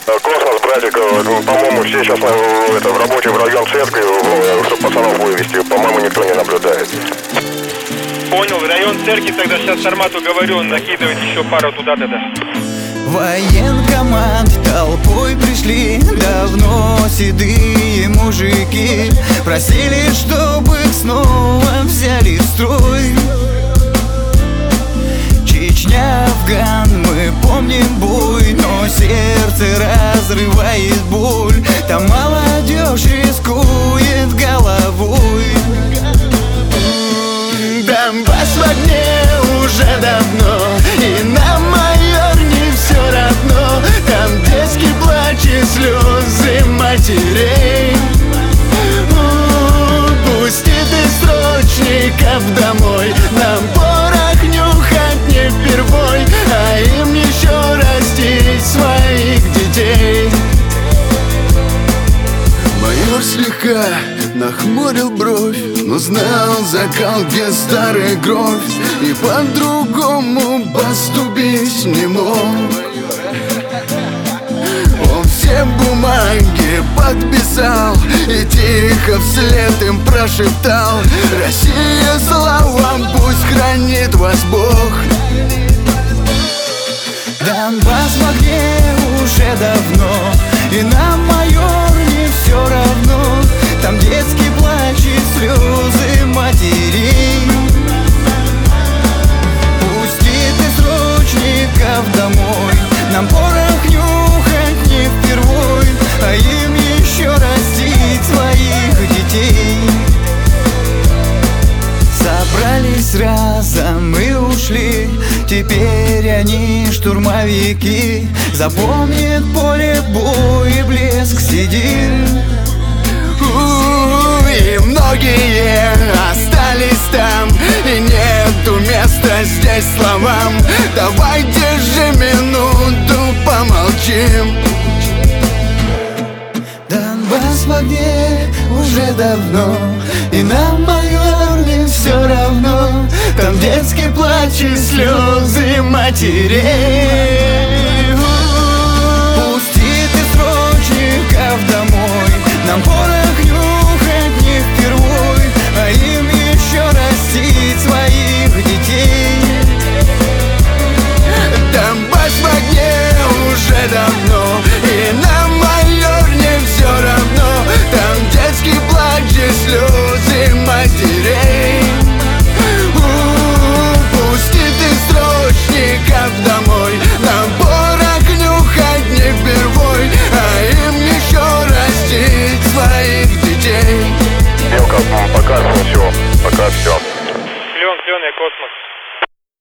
Космос, братик, по-моему, все сейчас в работе в район церкви, чтобы пацанов вывести, по-моему, никто не наблюдает. Понял, в район церкви, тогда сейчас Сармату говорю, он накидывает еще пару туда-то. Военкомат толпой пришли, давно седые мужики просили, чтобы их снова взяли в строй. Чечня, Афган, мы помним бой, но сердце разрывает боль. Там молодежь рискует головой. Донбасс в огне уже давно, и нам, майор, не все равно. Там детский плач и слезы матерей. Пусти ты срочников домой, нам порох нюхать не впервой, а им еще растить своих детей. Майор слегка нахмурил бровь, но знал закалки старой кровь, и по-другому поступить не мог. Он все бумаги подписал и тихо вслед им прошептал: Россия, слава, пусть хранит вас Бог. Донбасс в огне уже давно, и нам, майор, не все равно. Там детский плач и слезы матерей. Пусти ты срочников домой, нам порох нюхать не впервой, а им еще растить своих детей. Собрались разом и ушли, теперь они штурмовики. Запомнит поле боя блеск седин. И многие остались там, и нету места здесь словам. Давайте же минуту помолчим. Донбасс в огне уже давно, и нам, майор, не все равно. Там детский плач и слезы матерей. Пусти ты срочников домой, нам порох нюхать не впервой, а им еще растить своих детей. Донбасс в огне уже давно, и нам, майор, не все равно. Там детский плач и слезы матерей. Пусти ты срочников домой, нам порох нюхать не впервой, а им еще растить своих детей. Белка, пока все, пока все. Клен, я Космос.